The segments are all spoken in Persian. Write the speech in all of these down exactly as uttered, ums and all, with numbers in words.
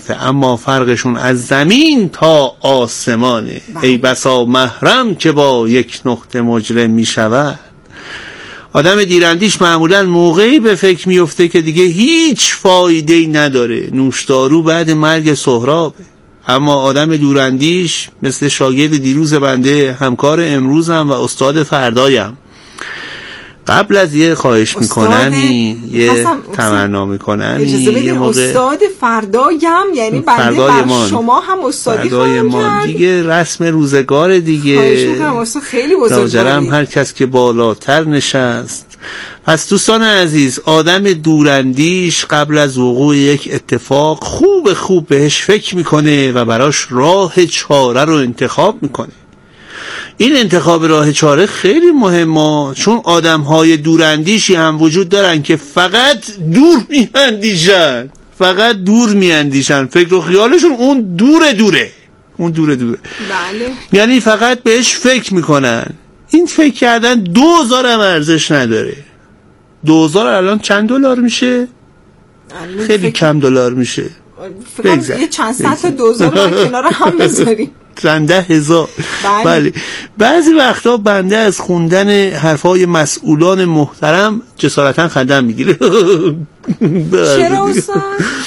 اما فرقشون از زمین تا آسمانه. ای بسا محرم که با یک نقطه مجرم می شود. آدم دیراندیش معمولا موقعی به فکر میفته که دیگه هیچ فایده‌ای نداره، نوشدارو بعد مرگ سهرابه. اما آدم دوراندیش مثل شاگرد دیروز بنده، همکار امروزم و استاد فردایم، قبل از یه خواهش میکنن یه تمنا میکنن یه موقع استاد فردایم، یعنی بنده بر شما هم استادی خواهم کرد دیگه، رسم روزگار دیگه. خواهش میکنم استاد، خیلی بزرگواری. هر کس که بالاتر نشست. پس دوستان عزیز، آدم دوراندیش قبل از وقوع یک اتفاق خوب خوب بهش فکر میکنه و براش راه چاره رو انتخاب میکنه. این انتخاب راه چاره خیلی مهمه، چون آدم‌های دوراندیشی هم وجود دارن که فقط دور میاندیشن، فقط دور میاندیشن، فکر و خیالشون اون دوره دوره اون دوره دوره بله. یعنی فقط بهش فکر میکنن. این فکر کردن دوزار هم ارزش نداره. دوزار الان چند دلار میشه؟ خیلی فکر... کم دلار میشه. فکر یه چند صد تا دوزار رو کنار هم بذاریم، چند ده هزار. بله. بله. بعضی وقتا بنده از خوندن حرفای مسئولان محترم جسارتا خندم میگیره. چرا استاد؟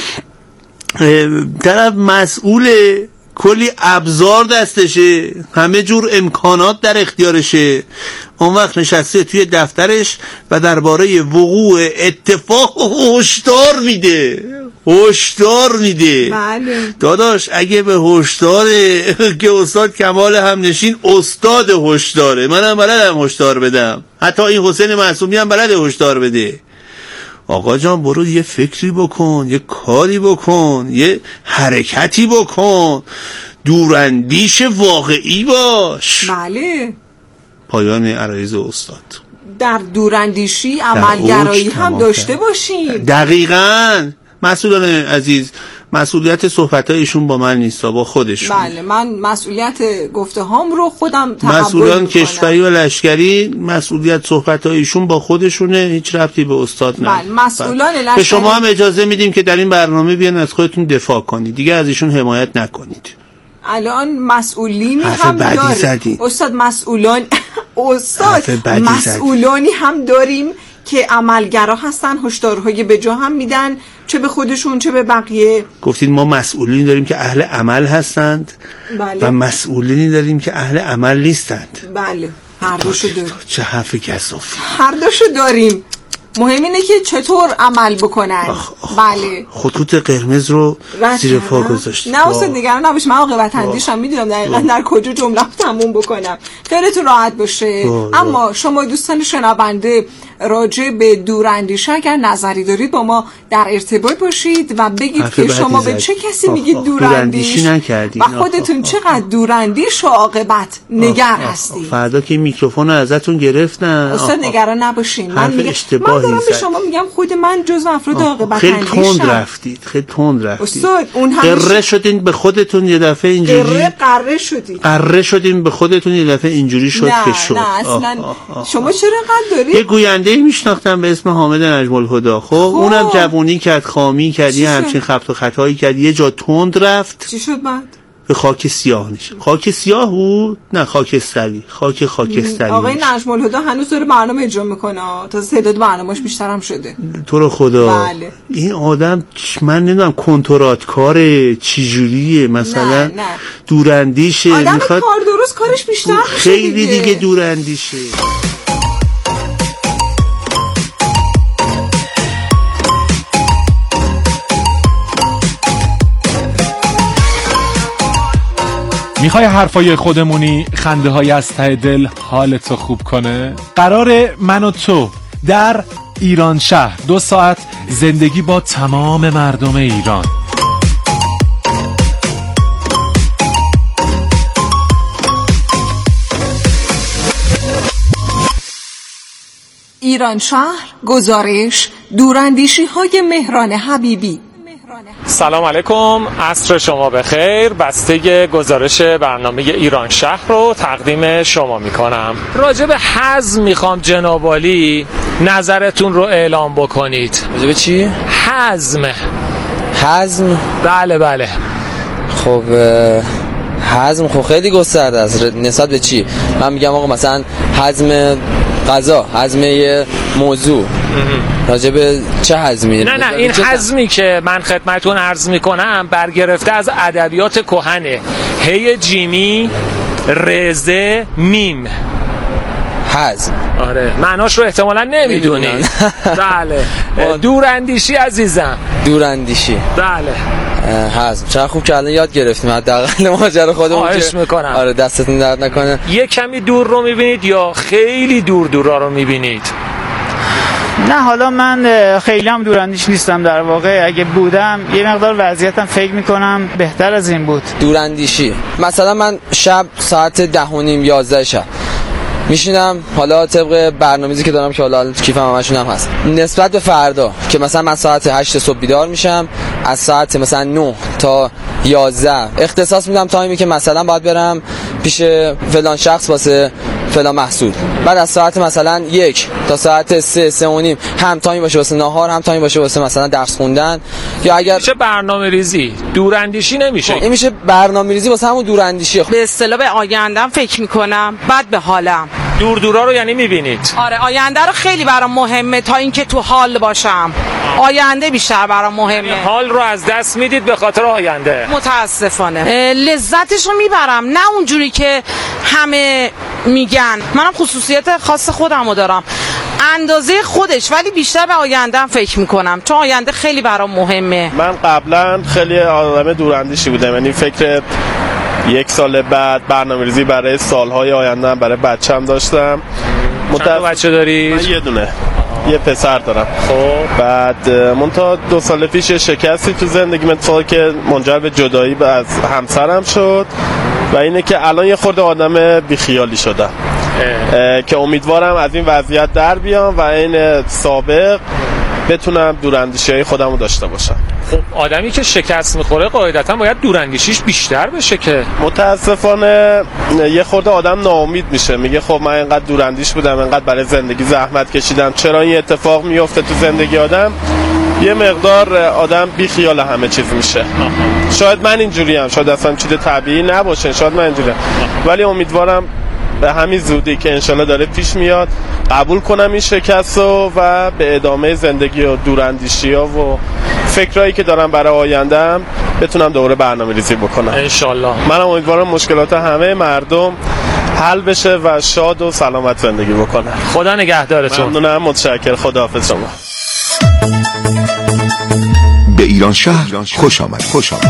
طرف مسئوله، کلی ابزار دستشه، همه جور امکانات در اختیارشه، اون وقت نشسته توی دفترش و درباره وقوع اتفاق هشدار میده هشدار میده. بله. داداش اگه به هشداره که استاد کمال همنشین استاد هشداره، منم بلدم هشدار بدم، حتی این حسین معصومی هم بلده هشدار بده. آقا جان برو یه فکری بکن، یه کاری بکن، یه حرکتی بکن، دوراندیش واقعی باش. بله. پایان عرایض استاد. در دوراندیشی عملگرایی هم داشته باشیم. دقیقاً. مسئولان عزیز، مسئولیت صحبت‌های ایشون با من نیست، با خودشون. بله، من مسئولیت گفته هام رو خودم تحمل میکنم. مسئولان کشوری و لشکری مسئولیت صحبت‌های ایشون با خودشونه، هیچ ربطی به استاد نداره. بله، مسئولان لشکری. به شما هم اجازه میدیم که در این برنامه بیان از خودتون دفاع کنید، دیگه از ایشون حمایت نکنید. الان مسئولینی هم داریم استاد، مسئولان استاد مسئولانی هم داریم که عملگرا هستن، هشدارهای به جا هم میدن، چه به خودشون چه به بقیه. گفتید ما مسئولینی داریم که اهل عمل هستند. بله. و مسئولینی داریم که اهل عمل نیستند. بله، هر دوشو داریم. چه حرف گزافی. هر دوشو داریم، مهم اینه که چطور عمل بکنن. آخ آخ بله. خطوط قرمز رو زیر پا گذاشت. نه استاد نگران نباش، من عاقبت اندیشم، میدونم دقیقاً در کجا جمله تموم بکنم، خیالتون راحت باشه. با اما با. شما دوستان شنونده راجع به دوراندیشی اگر نظری دارید با ما در ارتباط باشید و بگید که شما به چه کسی میگید دوراندیش و خودتون چقدر دوراندیش و عاقبت نگر هستید. فردا که میکروفون ازتون گرفتن استاد نگران نباشین، من میگم من دارم به شما میگم خود من جزو افراد عاقبت اندیشم. خیلی تند رفتید، خیلی تند رفتید استاد. اون هم قره شدین به خودتون یه دفعه اینجوری، قره قره شدین قره شدین به خودتون یه دفعه اینجوری شد که شد. نه اصلا شما چرا قد دارید؟ یه گوینده میشناختم به اسم حامد نجم الهدی، خب اونم جوونی کرد، خامی کرد، یه همچین خبط و خطایی کرد، یه جا تند رفت. چی شد بعد؟ به خاک سیاه نشد. خاک سیاه بود؟ نه خاکستری. خاک خاکستری. آقای نجم الهدی هنوز داره برنامه اجرا میکنه، تا تعداد برنامه‌اش بیشتر هم شده. تو رو خدا. بله. این آدم من نمیدونم کنترات کاره چی جوریه، مثلا نه، نه. دوراندیشه، آدم میخواد کار درست کارش بیشتر میشه. خیلی دیگه, دیگه دوراندیشه. میخوای حرفای خودمونی، خنده های از ته دل حالتو خوب کنه؟ قرار من و تو در ایران شهر دو ساعت زندگی با تمام مردم ایران. ایران شهر گزارش دوراندیشی های مهران حبیبی. سلام علیکم، عصر شما بخیر. بسته گزارش برنامه ایران شهر رو تقدیم شما میکنم. راجع به حزم میخوام جناب عالی نظرتون رو اعلام بکنید. راجع به چی؟ حزم حزم. بله بله. خب حزم خب خیلی گسترده است. نسبت به چی؟ من میگم آقا مثلا حزم غذا، حزم یه موضوع، راجع به چه حزمی؟ نه نه این حزمی که من خدمتتون عرض میکنم برگرفته از ادبیات کهنه. هی جیمی رزه میم حزم. آره معناش رو احتمالاً نمیدونی. بله دوراندیشی عزیزم. دوراندیشی بله حزم. چرا خوب که الان یاد گرفتیم حداقل ماجرا خودمون. خواهش میکنم. آره دستتون درد نکنه. یه کمی دور رو میبینید یا خیلی دور دورا رو میبینید؟ نه حالا من خیلی هم دوراندیش نیستم در واقع. اگه بودم یه مقدار وضعیتم فکر میکنم بهتر از این بود. دوراندیشی مثلا من شب ساعت ده و نیم یازده شب میشینم، حالا طبق برنامه‌ریزی که دارم که حالا کیفم همشون هم هست، نسبت به فردا که مثلا من ساعت هشت صبح بیدار میشم، از ساعت مثلا نه تا یازده اختصاص میدم تایمی که مثلا باید برم پیش فلان شخص واسه فلان محصول. بعد از ساعت مثلا یک تا ساعت سه سه و نیم هم تایم باشه واسه ناهار، هم تایم باشه واسه مثلا درس خوندن. یا اگر میشه برنامه‌ریزی، دوراندیشی نمیشه. این میشه برنامه‌ریزی واسه همون دوراندیشی. به اصطلاح به آیندهم فکر میکنم، بعد به حالم. دور دورا رو یعنی میبینید؟ آره آینده رو خیلی برام مهمه تا اینکه تو حال باشم. آینده بیشتر برام مهمه. حال رو از دست میدید به خاطر آینده؟ متاسفانه. لذتش رو میبرم، نه اونجوری که همه میگن. منم خصوصیت خاص خودم رو دارم، اندازه خودش، ولی بیشتر به آیندهم فکر میکنم چون آینده خیلی برام مهمه. من قبلا خیلی آدم دوراندیشی بودم، یعنی فکر یک سال بعد برنامه‌ریزی برای سالهای آینده هم برای بچه‌م داشتم. چند بچه داری؟ من یه دونه یه پسر دارم. خب بعد منتها دو سال پیش شکستی تو زندگیم اتفاقی که منجر به جدایی از همسرم شد و اینه که الان یه خورده آدم بیخیالی شدم که امیدوارم از این وضعیت در بیام و این سابق بتونم دوراندیشی‌های خودم رو داشته باشم. خب آدمی که شکست میخوره قاعدتا باید دوراندیشیش بیشتر بشه که متاسفانه یه خورده آدم ناامید میشه، میگه خب من اینقدر دوراندیش بودم، اینقدر برای زندگی زحمت کشیدم، چرا این اتفاق میفته تو زندگی آدم؟ یه مقدار آدم بی خیال همه چیز میشه. آه. شاید من اینجوریم، شاید اصلا چیز طبیعی نباشه، شاید من اینجوریم، ولی امیدوارم به همین زودی که انشالله داره پیش میاد قبول کنم این شکست رو و به ادامه زندگی و دوراندیشی ها و فکرایی که دارم برای آیندهم بتونم دوباره برنامه ریزی بکنم انشالله. منم امیدوارم مشکلات همه مردم حل بشه و شاد و سلامت زندگی بکنن. خدا نگهدارتون. ممنونم، متشکرم، خداحافظ شما. به ایران شهر خوش آمد. خوش آمد.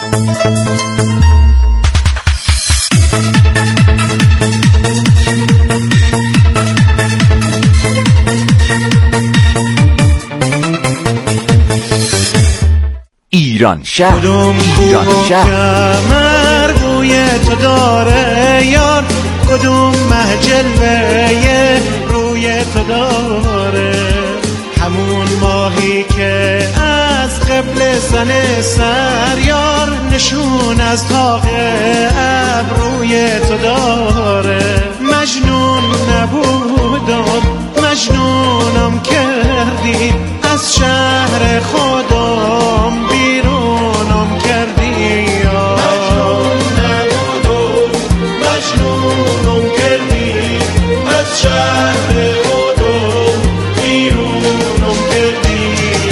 ایران شهر. کدوم ایران شهر روی تو داره یار، کدوم محجلوه روی تو داره، همون ماهی که از قبل زن سر یار، نشون از طاق ابروی تو داره. مجنون نبودم مجنونم کردی، از شهر خودم بیرونم کردی. مجنون نبودم مجنونم کردی، از شهر خودم بیرونم کردی.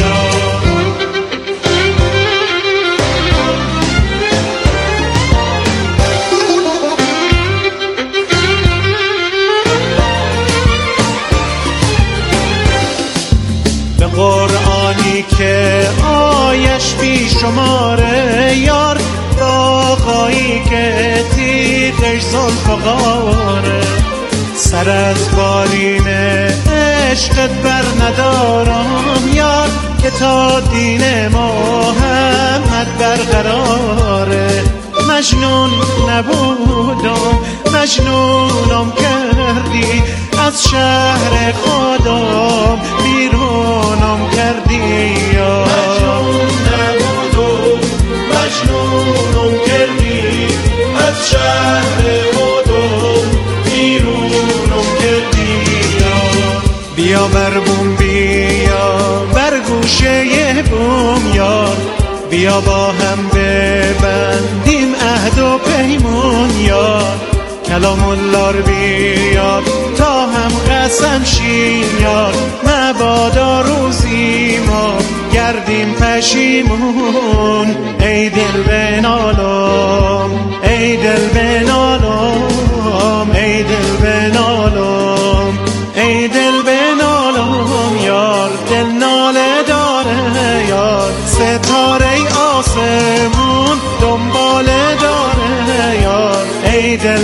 به قرآنی که آیش بی شماره یار، آقایی که تیغش زلفقاره، سر از بالین عشقت بر ندارم یار، که تا دین محمد برقراره. مجنون نبودم مجنونم کردی، از شهر خودم بیرونم کردی. مجنون نبودم مجنونم کردی، از شهر خودم بیرونم کردی. بیا بر بوم بیا بر گوشه بوم یار، بیا با هم ببندیم عهد و پیمون یار، کلام الله رو بیار تا هم قسم شیم یار، مبادا روزی ما گردیم پشیمون. ای دل بنالم ای دل بنالم ای دل بنالم ای دل بنالم یار، دل ناله داره یار، ستاره آسمون دنباله داره یار. ای دل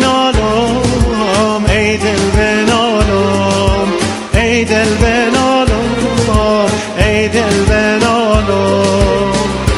بنالم ای دل بنالم ای دل بنالم ای دل بنالم.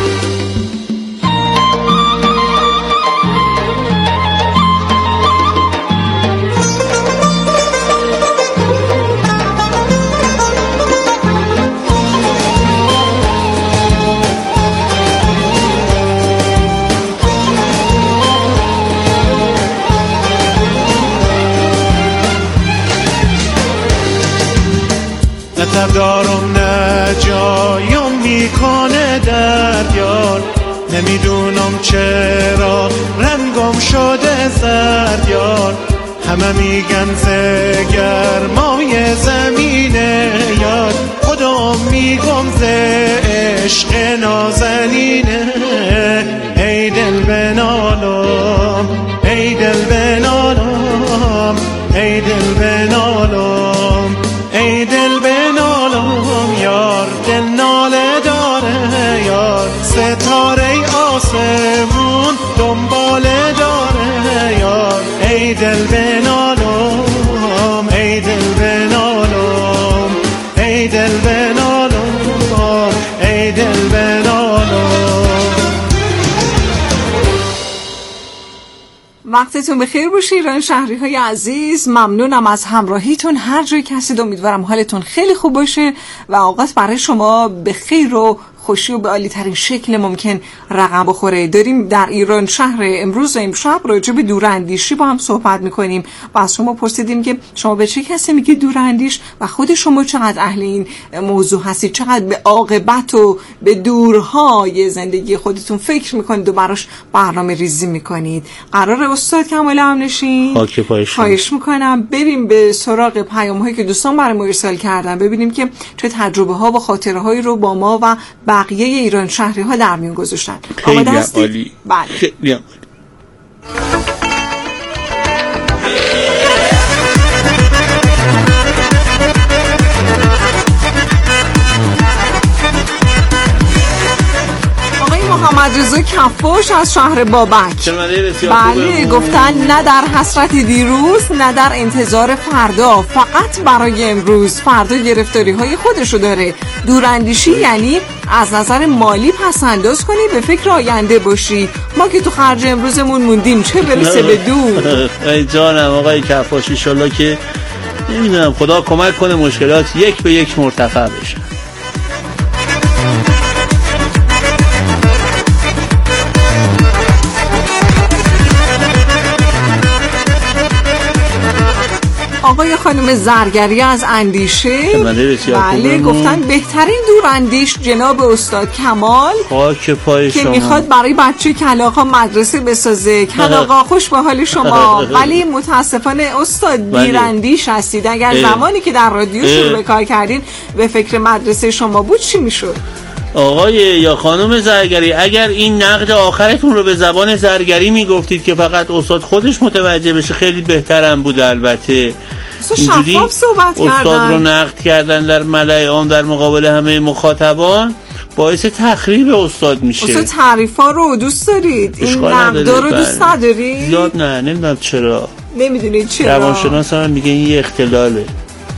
نه دارم نه جایم میکنه درد یار، نمیدونم چرا رنگم شده زرد یار، همه میگن زگرمای زمینه یار، خودم میگم ز عشق نازنینه. ای دل بنالم ای دل بنالم ای دل بنالم ای دل بنالم یار، دل ناله داره یار، ستاره آسمون دنباله داره یار. ای دل بنالم ای دل بنالم ای دل بنالم ای دل بنالم. وقتتون بخیر باشه ایران شهری های عزیز، ممنونم از همراهیتون هر جایی که هستید، امیدوارم حالتون خیلی خوب باشه و اوقات برای شما به خیر و خوشی و به عالی ترین شکل ممکن رقم بخوره. داریم در ایران شهر امروز و امشب راجع به دوراندیشی با هم صحبت میکنیم و از شما پرسیدیم که شما به چه کسی میگه دوراندیش و خود شما چقدر اهل این موضوع هستید، چقدر به عاقبت و به دورهای زندگی خودتون فکر میکنید و براش برنامه ریزی میکنید. قرار استاد کمال همنشین خاک پایش خواهش میکنم بریم به سراغ پیام هایی که دوستان برای ما ارسال کردن، ببینیم که چه تجربه ها و خاطره هایی رو با ما و بقیه ایران شهری ها در میون گذاشتن. خیلی عالی. بله. خیلی عالی. محمد رضا کفاش از شهر بابک بله گفتن نه در حسرت دیروز نه در انتظار فردا، فقط برای امروز، فردا گرفتاری های خودشو داره. دوراندیشی یعنی از نظر مالی پس انداز کنی، به فکر آینده باشی. ما که تو خرج امروزمون موندیم چه برسه به دور. ای جانم آقای کفاش، ان شاءالله که نمیدونم خدا کمک کنه مشکلات یک به یک مرتفع بشه. آقای خانم زرگری از اندیشه بله گفتن بهترین دوراندیش جناب استاد کمال خاک پای که شما میخواد برای بچه کلاغا مدرسه بسازه. کلاغا خوش به حال شما، ولی متاسفانه استاد دیراندیش هستید. اگر اه. زمانی که در رادیو شروع به کار کردین به فکر مدرسه شما بود چی میشد؟ آقای یا خانم زرگری، اگر این نقد آخرتون رو به زبان زرگری میگفتید که فقط استاد خودش متوجه بشه خیلی بهترم بود. البته اینجوری استاد رو نقد کردن در ملأ عام در مقابل همه مخاطبان باعث تخریب استاد میشه. استاد تعریفا رو دوست دارید؟ این نقدا رو دوست ندارید؟ زیاد نه، نمیدونم چرا. نمیدونید چرا؟ روانشناس هم میگه این یه اختلاله.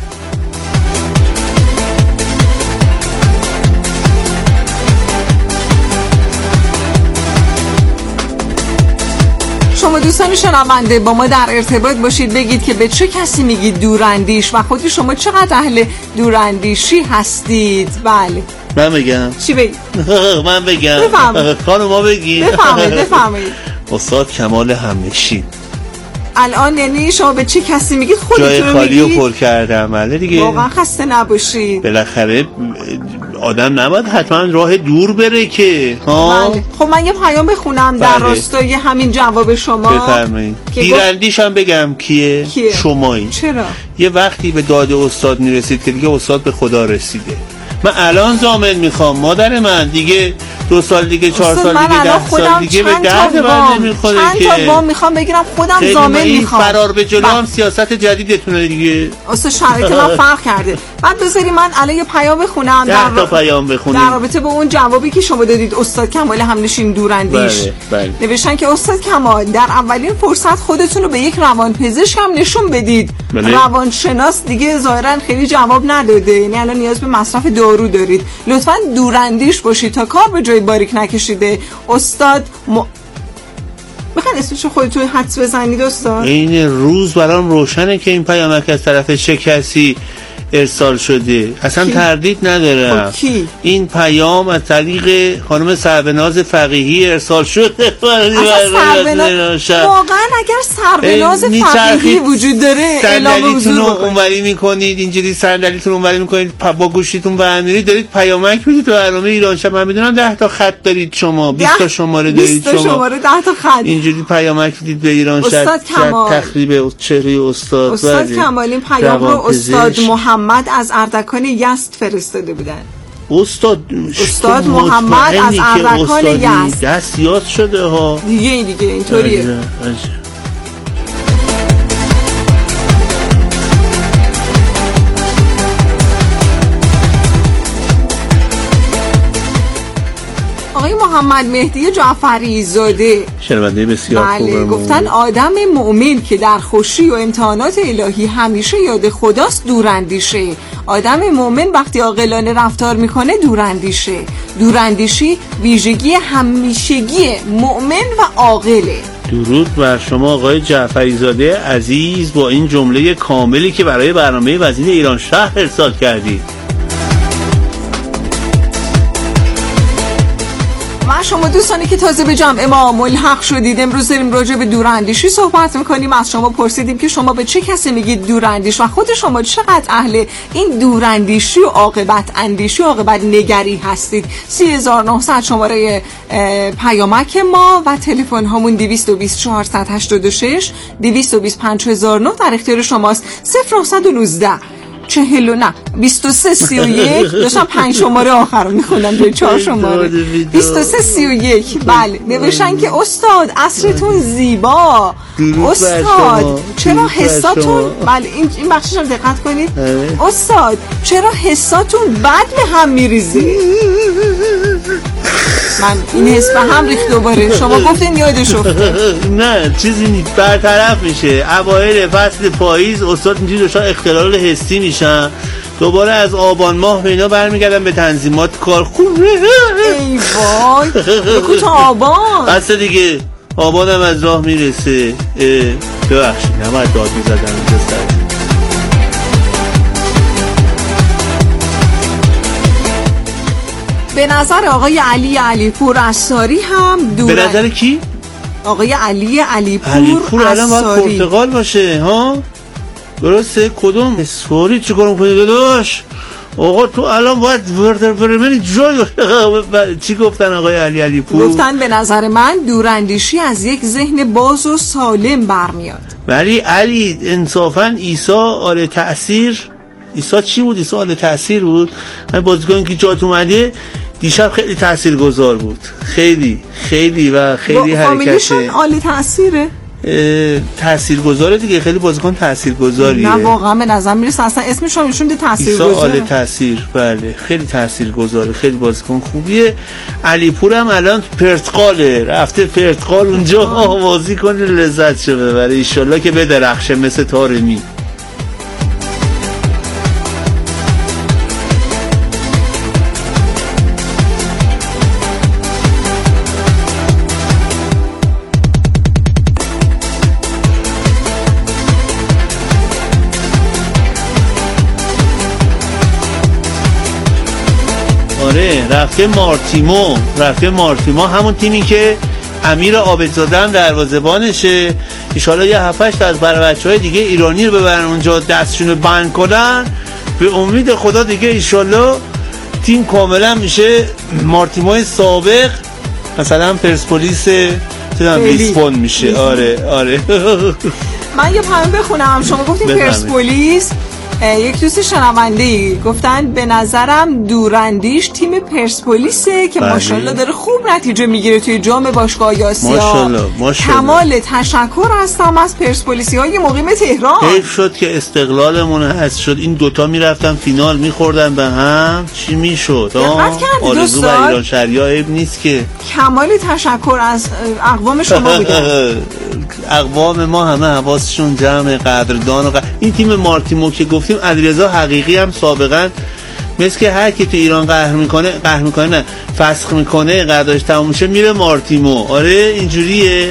شما دوستان شنونده با ما در ارتباط باشید، بگید که به چه کسی میگید دوراندیش و خودی شما چقدر اهل دوراندیشی هستید. بله من بگم چی بگید؟ من بگم بفرمایید خانم ما بگید بفرمایید بفرمایید استاد کمال همنشین. الان یعنی شما به چه کسی میگید؟ خودتون جای خالی رو پر کردم. بله دیگه واقعا خسته نباشید. بالاخره آدم نباید حتما راه دور بره که ها. بله. خب من یه پیام بخونم در راستای همین جواب شما. بفرمایید. دیرندیش هم بگم کیه؟ کیه؟ شمایی. چرا؟ یه وقتی به داد استاد میرسید که دیگه استاد به خدا رسیده. من الان ضامن میخوام مادر من دیگه دو سال دیگه چهار سال دیگه ده سال دیگه به درد من نمیخوره که چند تا وام میخوام بگیرم خودم ضامن میخوام. فرار به جلو هم سیاست جدیدتونه دیگه. اصلا شرایط من فرق کرده. بعد بذاری من الان یه پیام بخونم در تا پیام بخونیم در رابطه با اون جوابی که شما دادید استاد کمال همنشین دوراندیش. بله بله. نوشتن که استاد کمال در اولین فرصت خودتون رو به یک روانپزشک هم نشون بدید. بله. روانشناس دیگه ظاهرا خیلی جواب نداده، یعنی الان نیاز به مصرف دارو دارید. لطفاً دوراندیش باشید تا کار به جای باریک نکشیده. استاد م... بخواد اسمشو خودتون حدس بزنید استاد. این روز برام روشنه که این پیامک از طرف چه کسی ارسال شده، اصلا کی؟ تردید ندارم. کی؟ این پیام از طریق خانم سربناز فقیهی ارسال شده. سربناز واقعا اگر سربناز فقیهی وجود داره اعلام حضور رو اونوری میکنید، اینجوری صندلیتون اونوری میکنید، با گوشیتون برمی‌دارید، دارید پیامک میدید تو برنامه ایران شب. من میدونم ده تا خط دارید شما، بیست تا شماره دارید شما، بیست تا شماره، ده تا خط، اینجوری پیامک میدید به ایران شب. استاد کمال تخریب چهره استاد. استاد کمال این پیام رو استاد محمد از اردکان یزد فرستاده بودن. استاد استاد محمد از اردکان یزد دست یاد شده ها دیگه دیگه اینطوریه. عجب. عجب. آقای محمد مهدی جعفری زاده شنونده بسیار بله خوبه گفتن آدم مؤمن که در خوشی و امتحانات الهی همیشه یاد خداست دوراندیشه. آدم مؤمن وقتی عاقلانه رفتار میکنه دوراندیشه. دوراندیشی ویژگی همیشگی مؤمن و عاقله. درود بر شما آقای جعفری زاده عزیز با این جمله کاملی که برای برنامه وزین ایران شهر ارسال کردید. و شما دوستانی که تازه به جمع ما ملحق شدید، امروز داریم راجع به دوراندیشی صحبت میکنیم. از شما پرسیدیم که شما به چه کسی میگید دوراندیش و خود شما چقدر اهل این دوراندیشی و عاقبت اندیشی و عاقبت نگری هستید. سه هزار و نهصد شماره پیامک ما و تلفن هامون دویست و بیست چهارصد هشتاد و شش دویست و بیست پنج هزار و نه در اختیار شماست. صفر نهصد و نوزده چهل و نه بیست و سه سی و یک داشتم پنج شماره آخر رو میخوندم به چهار شماره بیست و سه سی و یک. بله نوشتن که استاد عصرتون زیبا. استاد چرا حساتون بله این این بخشش رو دقت کنید. استاد چرا حساتون بد به هم میریزه؟ من این حس به هم ریخت دوباره. شما گفتین یادش افتاد. نه چیزی نیست، برطرف میشه. اوایل فصل پاییز استاد اینجوری دچار اختلال حسی میشن، دوباره از آبان ماه به اینا برمیگردن به تنظیمات کار. خوب ای وای بگو تا آبان اصلا دیگه آبان هم از راه میرسه. ببخشید نباید داد میزدن اینجا سر. به نظر آقای علی علیپور اساری هم دور. به نظر کی؟ آقای علی علیپور علیپور الان باید اساری پرتغال باشه ها؟ درسته؟ کدوم اسفاری چی کارم کنی داداش؟ آقا تو الان باید وردر برمنی جای چی گفتن آقای علی علیپور؟ گفتن به نظر من دوراندیشی از یک ذهن باز و سالم برمیاد. ولی علی انصافا عیسی آل تأثیر، عیسی چی بود؟ عیسی آل تأثیر بود. من بازیکن که جات اومده دیشب خیلی تاثیرگذار بود، خیلی خیلی و خیلی حرکته. فامیلیشون آل تأثیره؟ تاثیرگذاره دیگه، خیلی بازیکن تاثیرگذاریه. نه واقعا به نظر میرسه اصلا اسمش هم نشون ده تاثیرگذاره. عیسی آل تاثیر بله خیلی تاثیرگذاره، خیلی بازیکن خوبیه. علیپور هم الان پرتغاله، رفته پرتغال اونجا بازی کنه لذت شه ببره ان شاءالله که بدرخشه مثل طارمی. رفته مارتیمو رفته مارتیمو همون تیمی که امیر عابدزاده هم دروازه‌بانشه. ان شاءالله یه هفت هشت از برای بچهای دیگه ایرانی رو ببرن اونجا دستشون رو بند کنن. به امید خدا دیگه ان شاءالله تیم کاملا میشه مارتیمای سابق، مثلا پرسپولیس لیسبون میشه. آره آره. من یه پیام بخونم. شما گفتین پرسپولیس، یک دوست شنونده‌ای گفتن به نظرم دوراندیش تیم پرسپولیسه که ماشاءالله داره خوب نتیجه میگیره توی جام باشگاه آسیا. ماشاءالله ماشاءالله. کمال تشکر هستم از پرسپولیسی‌های مقیم تهران. حیف شد که استقلالمون هست شد، این دوتا میرفتن فینال میخوردن به هم، چی میشد؟ آرزو و ایران شهریا عیب نیست که. کمال تشکر از اقوام شما بودن. اقوام ما همه حواسشون جمع، قدردان و قدر. این تیم مارتیمو که گفتیم علیرضا حقیقی هم سابقا مثل که هر کی تو ایران قهر میکنه قهر میکنه نه فسخ میکنه قراردادش تموم میشه میره مارتیمو. آره اینجوریه.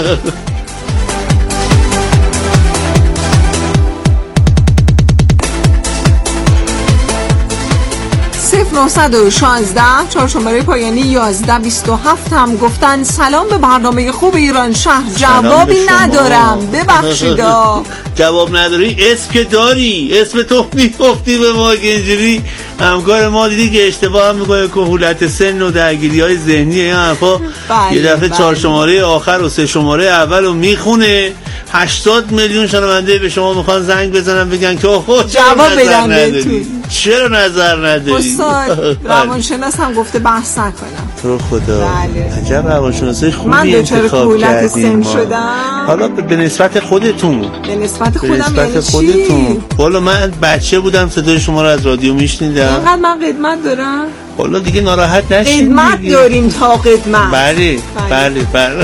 صفر نه یک شش چهار شماره پایانی یازده بیست و هفت هم گفتن سلام به برنامه خوب ایران شهر. جوابی ندارم ببخشید. جواب نداری؟ اسم که داری، اسم تو میگفتی به ما که اینجوری همکار ما دیدی که اشتباه هم میکنه، کهولت سن و درگیری های ذهنی این حرفا. یه دفعه چهار شماره آخر و سه شماره اول رو میخونه. هشتاد میلیون شنونده به شما میخوان زنگ بزنن بگن که اوه جواب بدن بهتون، چرا نظر نداری؟ استاد روانشناس هم گفته بحث نکنم. تو خدا بله. عجب روانشناسای خوبی من انتخاب کردین. شدم حالا به نسبت خودتون، به نسبت خودم، به نسبت یعنی خودتون. والا من بچه بودم صدای شما رو از رادیو میشنیدم. اینقدر من قدمت دارم؟ والا دیگه ناراحت نشین. قدمت داریم تا قدمت. بله بله بله.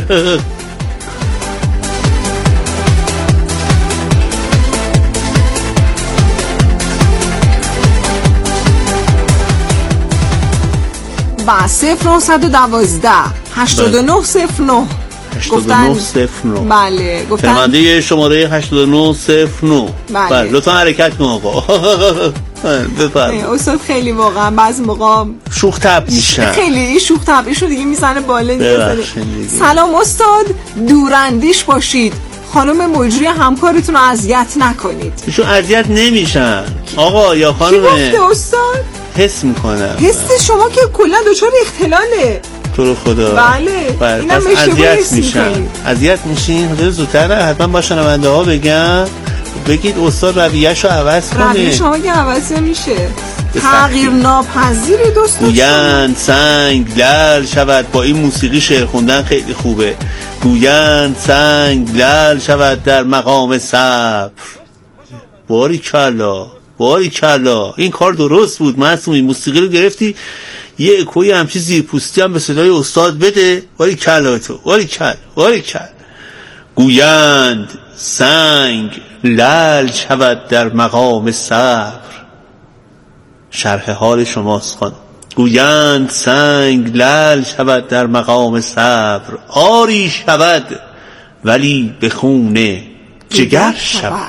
با صفر نهصد و دوازده هشتاد و نه صفر نه هشتاد و نه صفر نه. بله گفتن شماره شماره هشتاد و نه صفر نه. بله لطفا حرکت کن آقا. بفرمایید. استاد خیلی واقعا بعضی موقع شوخ طبع میشن، خیلی شوخ طبعشو دیگه میزنه بالا میزنه. سلام استاد، دوراندیش باشید، خانم مجری همکارتون رو اذیت نکنید. ایشون اذیت نمیشن آقا یا خانم. کی گفته استاد؟ حس میکنم. حس شما که کلا دچار اختلاله. تو رو خدا. بله. بله. پس اذیت میشن. اذیت میشین. حالا زودتر حتما با شنونده ها بگن بگید استاد رویه‌شو عوض کنه. رویه شما که عوض میشه. تغییر ناپذیر دوستان. گویند سنگ لعل شود. با این موسیقی شعر خوندن خیلی خوبه. گویند سنگ لعل شود در مقام صبر. باریکلا باریکلا، این کار درست بود. معصومی موسیقی رو گرفتی یه اکوی همچی زیرپوستی هم به صدای استاد بده. باریکلا تو، باریکلا باریکلا. گویند سنگ لعل شود در مقام صبر. شرح حال شماست خانم. گویند سنگ لعل شود در مقام صبر. آری شود ولی به خون جگر شود.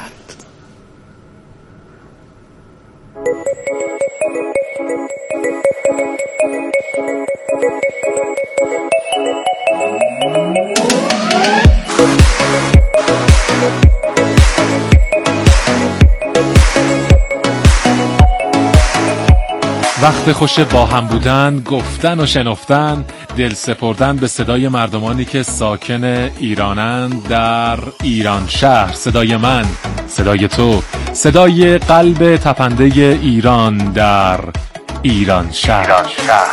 وقت خوش با هم بودن، گفتن و شنفتن، دل سپردن به صدای مردمانی که ساکن ایرانند در ایران شهر. صدای من، صدای تو، صدای قلب تپنده ایران در ایران شهر, ایران شهر.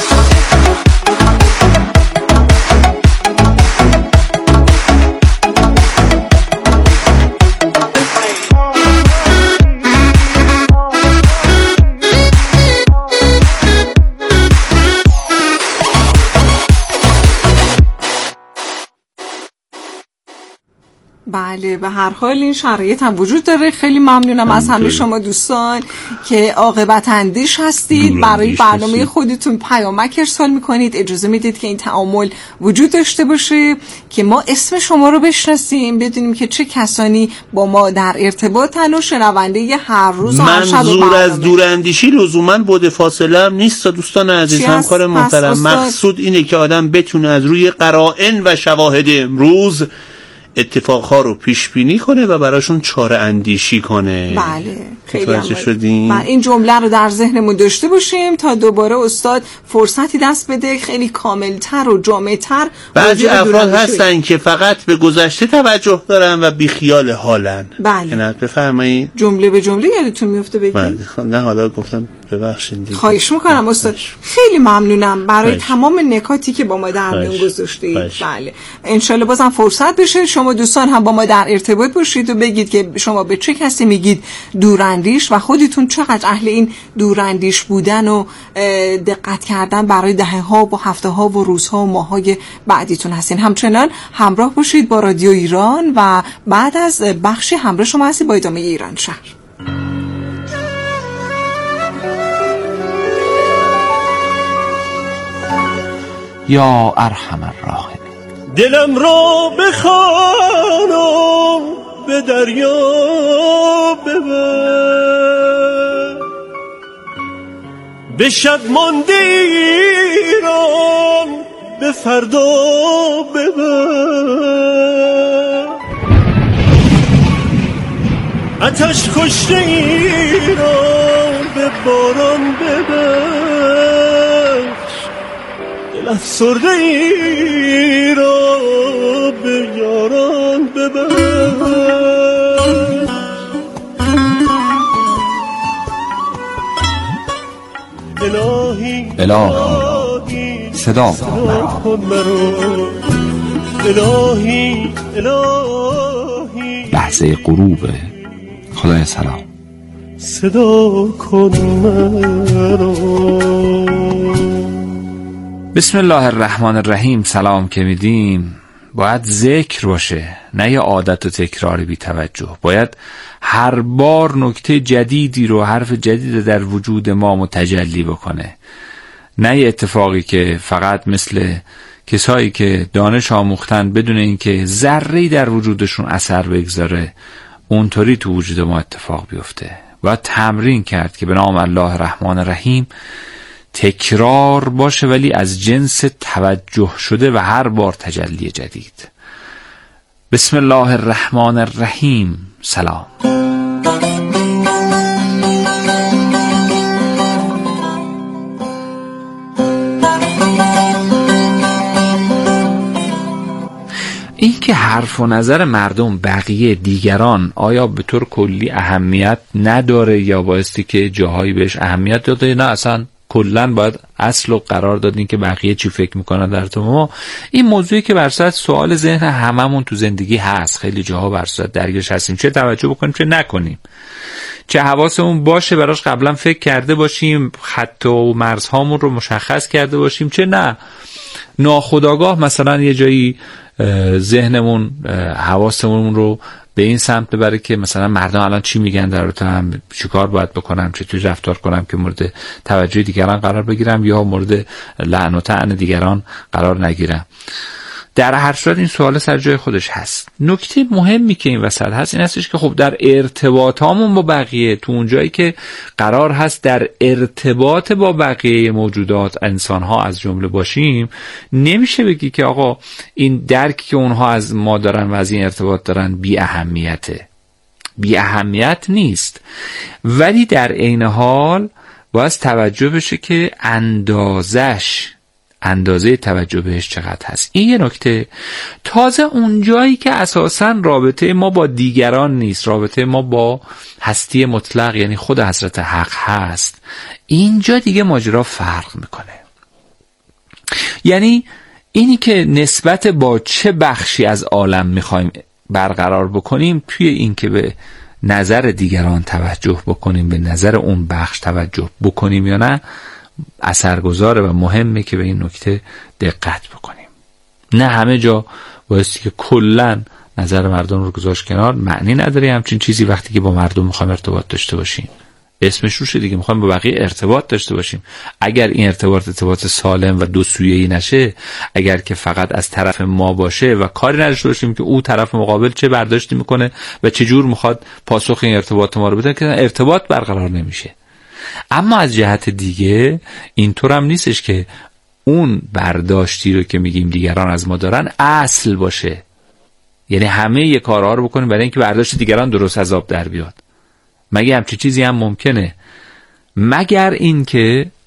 بله به هر حال این شرایط هم وجود داره. خیلی ممنونم از همه شما دوستان که عاقبت اندیش هستید، برای برنامه خودتون پیامک ارسال میکنید، اجازه میدید که این تعامل وجود داشته باشه که ما اسم شما رو بشناسیم، بدونیم که چه کسانی با ما در ارتباطن و شنونده ی هر روز و هر شب برنامه. منظور از دوراندیشی لزوما بعد فاصله هم نیست دوستان عزیز، همکار محترم. مقصود اینه که آدم بتونه از روی قرائن و شواهد امروز اتفاقها رو پیش بینی کنه و براشون چاره اندیشی کنه. بله خیلی متوجه شدیم. من این جمله رو در ذهنمون داشته باشیم تا دوباره استاد فرصتی دست بده خیلی کاملتر و جامع‌تر. بعضی افراد هستن که فقط به گذشته توجه دارن و بی خیال حالن. بله. نه بفرمایید. جمله به جمله یادتون میفته بگید؟ بله. نه حالا گفتم ببخشید دیگه. خواهش میکنم استاد. خیلی ممنونم برای خواهش. تمام نکاتی که با ما در میون گذاشتید. بله. انشالله بازم فرصت بشه شما دوستان هم با ما در ارتباط باشید و بگید که شما به چه کسی میگید دوراندیش و خودتون چقدر اهل این دوراندیش بودن و دقت کردن برای دهه‌ها و هفته‌ها و روزها و ماه‌های بعدیتون هستین. همچنان همراه باشید با رادیو ایران و بعد از بخشی همراه شما هستید با ادامه ایران شهر. یا ارحم الراحمین. دلم را بخوانم به دریا ببر، به شب مانده ایران به فردا ببر، آتش کشته ایران به باران ببر، دل افسرده ای را به یاران ببر. الهی الهی صدا کن مرا، الهی الهی لحظه غروب. خدای سلام صدا کن مرا. بسم الله الرحمن الرحیم. سلام که میدیم باید ذکر باشه، نه یه عادت و تکرار بی توجه. باید هر بار نکته جدیدی رو، حرف جدید در وجود ما متجلی بکنه، نه یه اتفاقی که فقط مثل کسایی که دانش آموختن بدون اینکه ذره‌ای در وجودشون اثر بگذاره اونطوری تو وجود ما اتفاق بیفته. باید تمرین کرد که به نام الله الرحمن الرحیم تکرار باشه ولی از جنس توجه شده و هر بار تجلی جدید. بسم الله الرحمن الرحیم. سلام. این که حرف و نظر مردم بقیه دیگران آیا به طور کلی اهمیت نداره یا بایستی که جاهایی بهش اهمیت داده، نه اصلا کلن باید اصل و قرار دادین که بقیه چی فکر میکنن در تو ما. این موضوعی که برصد سوال ذهن هممون تو زندگی هست، خیلی جاها برصد درگیرش هستیم، چه توجه بکنیم چه نکنیم، چه حواسمون باشه براش قبلا فکر کرده باشیم، خط و مرزهامون رو مشخص کرده باشیم، چه نه ناخودآگاه مثلا یه جایی ذهنمون حواسمون رو به این سمت ببره که مثلا مردم الان چی میگن در رابطه هم، چیکار باید بکنم، چطوری رفتار کنم که مورد توجه دیگران قرار بگیرم یا مورد لعن و طعن دیگران قرار نگیرم. در هر صورت این سوال سر جای خودش هست. نکته مهمی که این وسط هست این هستش که خب در ارتباطامون با بقیه، تو اون جایی که قرار هست در ارتباط با بقیه موجودات انسان‌ها از جمله باشیم، نمیشه بگی که آقا این درکی که اونها از ما دارن و از این ارتباط دارن بی اهمیته. بی اهمیت نیست، ولی در عین حال باید توجه بشه که اندازش اندازه توجه بهش چقدر هست. این یه نکته. تازه اون جایی که اساساً رابطه ما با دیگران نیست، رابطه ما با هستی مطلق یعنی خود حضرت حق هست، اینجا دیگه ماجرا فرق میکنه. یعنی اینی که نسبت با چه بخشی از عالم میخوایم برقرار بکنیم، توی این که به نظر دیگران توجه بکنیم، به نظر اون بخش توجه بکنیم یا نه، اثرگذاره و مهمه که به این نکته دقت بکنیم. نه همه جا بایستی که کلن نظر مردم رو گذاشت کنار، معنی نداره همچین چیزی. وقتی که با مردم میخوایم ارتباط داشته باشیم، اسمش روشه دیگه، میخوایم با بقیه ارتباط داشته باشیم. اگر این ارتباط ارتباط سالم و دو سویه‌ای نشه، اگر که فقط از طرف ما باشه و کاری نداشته باشیم که او طرف مقابل چه برداشتی میکنه و چه جور میخواد پاسخ این ارتباط ما رو بده، که ارتباط برقرار نمیشه. اما از جهت دیگه اینطور هم نیستش که اون برداشتی رو که میگیم دیگران از ما دارن اصل باشه. یعنی همه ی کارها رو بکنیم برای اینکه برداشت دیگران درست از آب در بیاد. مگه همچی چیزی هم ممکنه؟ مگر اینکه